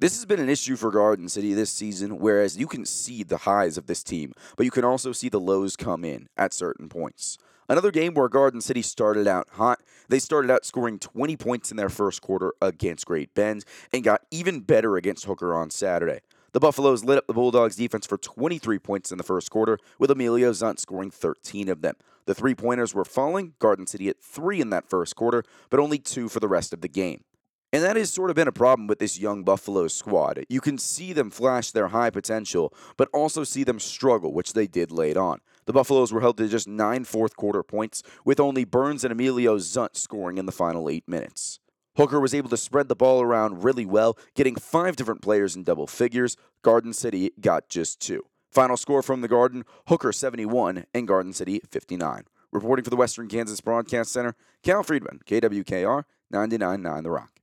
This has been an issue for Garden City this season, whereas you can see the highs of this team, but you can also see the lows come in at certain points. Another game where Garden City started out hot. They started out scoring 20 points in their first quarter against Great Bend and got even better against Hooker on Saturday. The Buffaloes lit up the Bulldogs defense for 23 points in the first quarter, with Emilio Zunt scoring 13 of them. The three-pointers were falling, Garden City at 3 in that first quarter, but only 2 for the rest of the game. And that has sort of been a problem with this young Buffalo squad. You can see them flash their high potential, but also see them struggle, which they did late on. The Buffaloes were held to just 9 fourth quarter points, with only Burns and Emilio Zunt scoring in the final 8 minutes. Hooker was able to spread the ball around really well, getting 5 different players in double figures. Garden City got just 2. Final score from the Garden, Hooker 71 and Garden City 59. Reporting for the Western Kansas Broadcast Center, Cal Friedman, KWKR 99.9 The Rock.